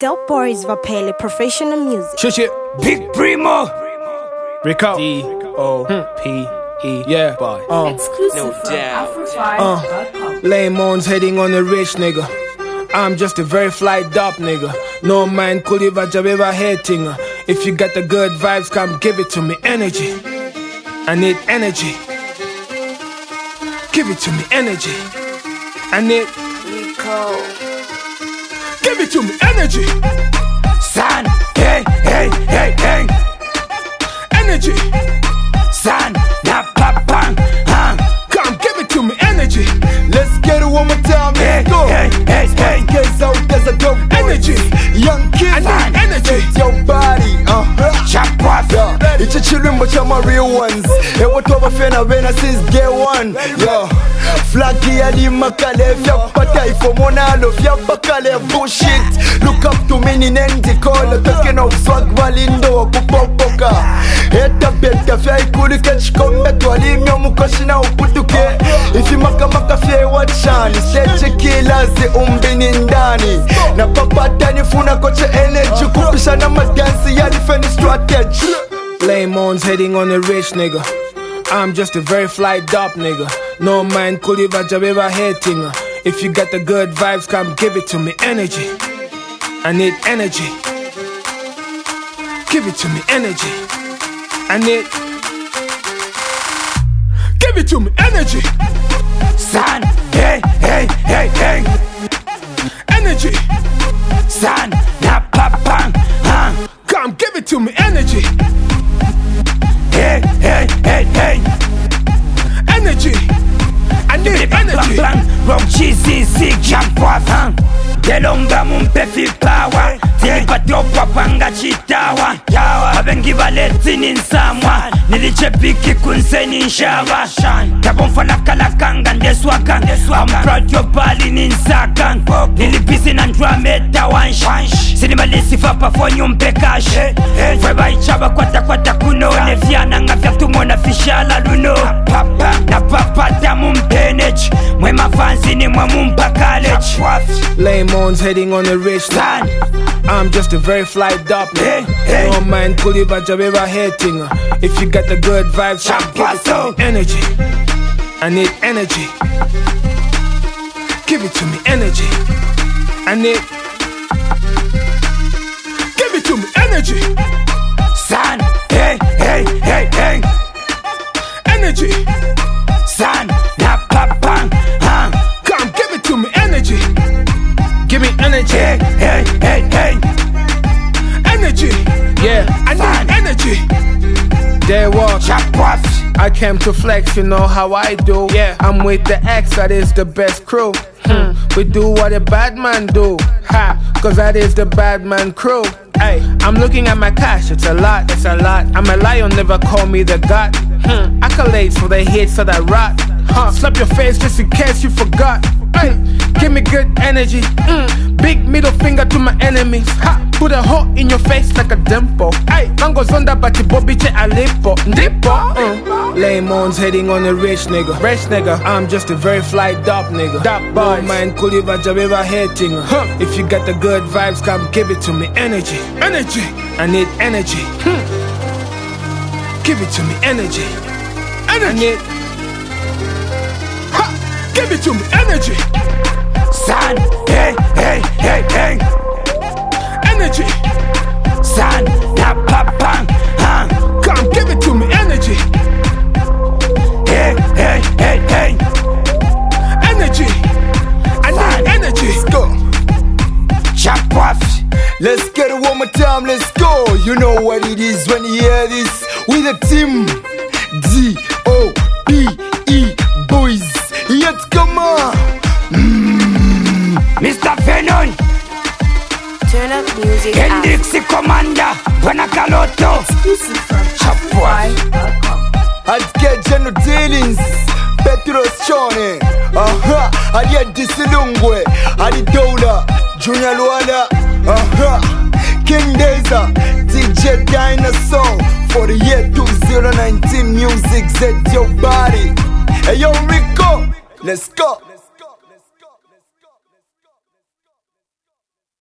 Dope Boys Vapele Professional Music. Shit. Big Primo. Rico. D-O-P-E. Yeah. Boy. Exclusive No from doubt. Afrofire.com. Lame moans heading on the rich nigga. I'm just a very fly dope nigga. No mind could ever jabba hating. If you got the good vibes, come give it to me. Energy. I need energy. Give it to me. Energy. I need Rico. Give it to me. Energy. Son, hey, hey, hey, hey. Energy. Son, na papang, Come give it to me. Energy. Let's get it one more time, hey, let's go. hey, hey, hey. Kids out, there's a dope boy. Energy. Young kids, I need energy. get your body, Chop off. yeah. It's a children but you're my real ones. Hey, what over fena vena since day one. Yo, Flaggy Ali Makale, fya pata ifo monalo, fya bakale bullshit. Look up to me in Nendi call, talking of swag valindo, kupopoka. Eta beta fya ikuli catch come to alimyo mukashina uputuke. If you maka fya wachani, seche kilazi umbini ndani. Na papata nifuna koche energy, kupisha na madansi ya defense strategy. Lame moans heading on the rich nigga. I'm just a very fly dope nigga. No mind could ever jabba hating. If you got the good vibes, come give it to me. Energy. I need energy. Give it to me. Energy. I need. Give it to me. Energy. Son, hey, hey, hey, hey. Energy. Son, na papang, Come give it to me. Energy. hey, hey, hey, hey. Energy. I need Bang, energy. bang, wrong cheesy, zig, jump off, Delonga mumpe fipawa Tilipatopa panga chitawa Abengi valetini nsamwa Nilichepiki kunseni nshawa Tabonfana kalakanga ndeswaka I'm proud your bali ninsaka Nilipisi na ndrameta wansh Sinimalisi fapa fonyo mpekashe Fweba ichaba kwata kuno Nefiana nga fyaftumona fishala luno Na papata mumpenage Mwema fanzini mwa mumpa college Lame moans heading on the rich Son, I'm just a very fly dope nigga. Hey. No mind could ever jabba hating. If you got the good vibes, come give it to me. Energy. I need energy. Give it to me. Energy. I need. Give it to me. Energy. son, hey, hey, hey, hey. Energy. Son, na papang, Come give it to me. Energy. Give me energy. hey, hey, hey, hey. Energy. Yeah, I need energy. There walk. Chop off. I came to flex, you know how I do. Yeah, I'm with the X, that is the best crew. We do what a bad man do. Cause that is the bad man crew. Hey, I'm looking at my cash, it's a lot, it's a lot. I'm a lion, never call me the god. Accolades for the hits of that rot. Slap your face just in case you forgot. Hey, give me good energy. Big middle finger to my enemies. Put a hole in your face like a dimple. Hey, mango zonda bati bobiche alipo. Ndipo. Lame moans heading on the rich nigga. Rich nigga. I'm just a very fly dope nigga. Dope boy. No mind could ever jabba hating. If you got the good vibes, come give it to me. Energy. Energy. I need energy. Give it to me. Energy. Energy. I need. Give it to me. Energy. Son, hey, hey, hey, hey. Energy. Son, na papang, Come give it to me. Energy. hey, hey, hey, hey. Energy. I need energy. Let's go. Chop off. Let's get it one more time, let's go. You know what it is when you hear this. With the team D-O-P-E boys. Let's come on. Mr. Venom, Turn up music. Hendrixi Commander, Bwana Kaloto. Exclusive from Chop off. Afrofire.com. I'd get general dealings. Petros Chone. I'd Disilungwe. I'd Dola. Junior Luala. King Deza. DJ Dinosaur. For the year 2019 music. Set your body. Hey yo Rico. Let's go.